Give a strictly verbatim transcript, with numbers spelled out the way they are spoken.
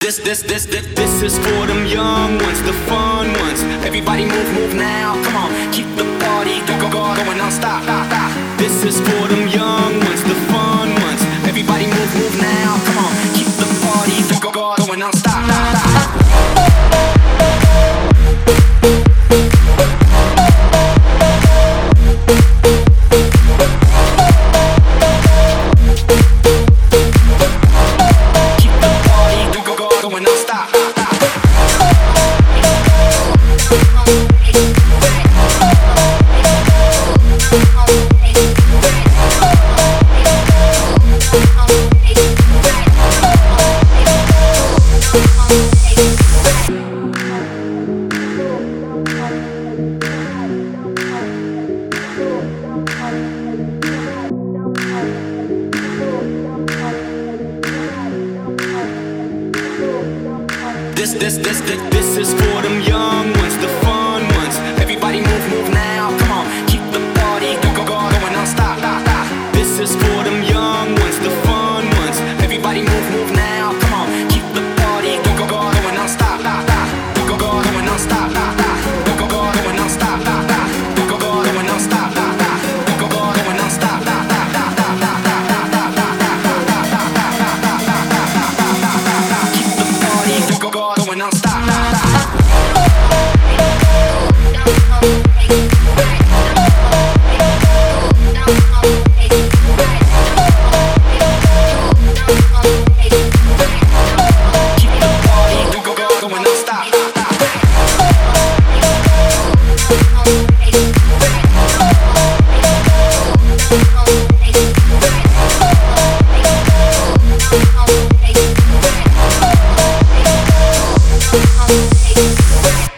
This, this, this, this, this is for them young ones, the fun ones. Everybody move, move now. Come on, keep the party go, go, go, going non-stop. This is for them young ones, the fun ones. Everybody move, move now. Come on, keep the party go, go, go, going non-stop. This, this, this, this, this is for them young ones, the fun ones. Everybody move, move now. Come on, keep the party go, go, go, going non-stop. This is for them young ones, the fun ones. Everybody move, move now. Come on, keep the party go, go, go, going non-stop. Go, go, go, going non-stop. Go, go, go, going non-stop. Go, go, go, going non-stop. Go, go, go, going non-stop. Keep the party go, go, go, going non-stop. We'll be right back.